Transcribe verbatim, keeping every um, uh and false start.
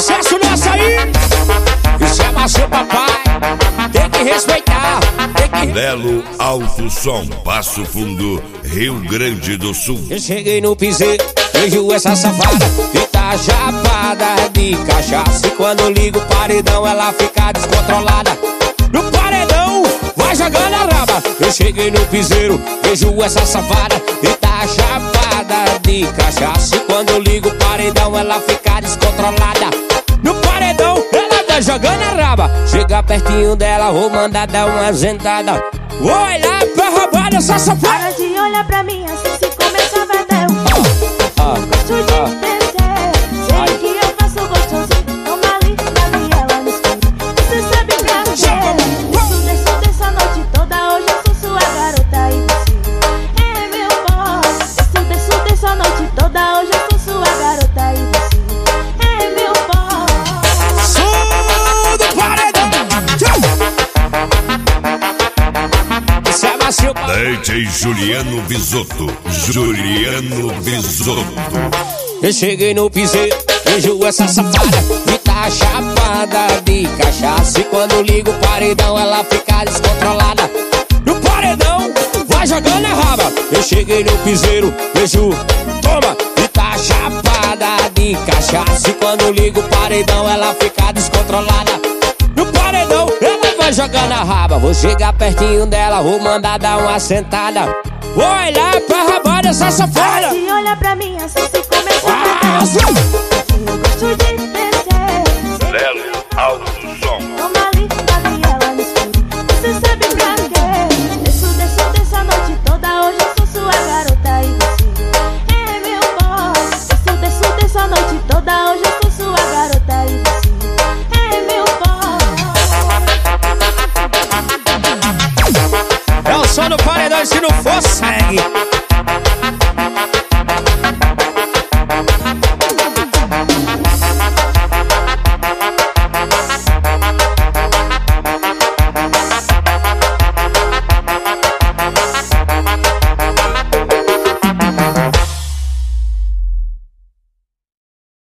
sucesso nosso aí. E chama seu papai. Tem que respeitar, tem que... Lelo Alto Som, Passo Fundo, Rio Grande do Sul. Eu cheguei no piseiro, vejo essa safada e tá chapada de cachaça. E quando ligo o paredão ela fica descontrolada. No paredão vai jogando a raba. Eu cheguei no piseiro, vejo essa safada e tá chapada de cachaça. E quando ligo o paredão ela fica descontrolada. No paredão ela vai jogando a raba. Chega pertinho dela, vou mandar dar uma sentada. Vou olhar pra roubar dessa safada. Para de olhar pra mim assim, se começar vai dar um pau. Ah, Eu gosto de ah. descer. Sei que eu faço gostosinho. Toma ali, ali ela no escuro. Você sabe pra quê? Desço, desço, desço a noite toda. Hoje eu sou sua garota e você é meu boss. Desço, desço, desço a noite toda. Hoje eu sou sua garota e você é meu boss. Som do paredão. Esse é macio. D J Juliano Bisotto, Juliano Bisotto. Eu cheguei no piseiro, vejo essa safada e tá chapada de cachaça. E quando ligo o paredão ela fica descontrolada. No paredão vai jogando a raba. Eu cheguei no piseiro, vejo, toma, e tá chapada de cachaça. E quando ligo o paredão ela fica descontrolada. No paredão ela vai jogando a raba. Vou chegar pertinho dela, vou mandar dar uma sentada. Vou olhar pra raba dessa safada. Para de olhar pra mim assim, se começar vai dar um pau. Eu gosto de descer. Lelo Alto Som. Toma ali, ali ela no escuro. Você sabe pra quê? Desço, desço, desço a noite toda. Hoje eu sou sua garota e você é meu boss. Desço, desço, desço a noite toda. Hoje eu sou sua garota e você é meu boss. É o som do paredão, se não for, segue.